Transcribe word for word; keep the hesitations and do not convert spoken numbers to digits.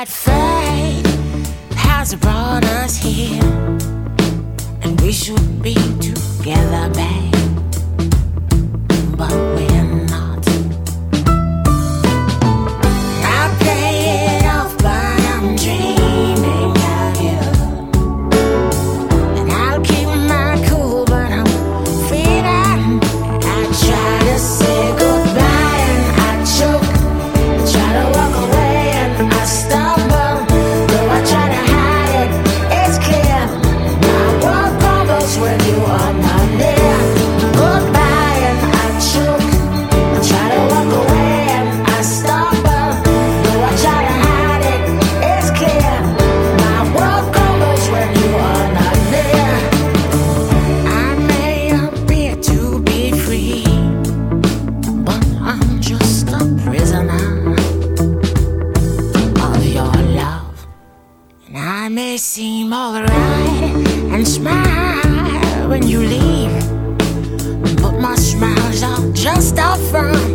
that fate has brought us here, and we should be together, babe, but we're not. I play it off, but I'm dreaming of you, and I'll keep my cool, but I'm feeling. I try to say goodbye and I choke, I try to walk away and I stumble, though I try to hide it, it's clear. My world crumbles when you are not near. Goodbye and I choke, I try to walk away and I stumble, though I try to hide it, it's clear. My world crumbles when you are not near. I may appear to be free, but I'm just a prisoner of your love. And I may seem alright and smile when you leave, but my smiles are just a front.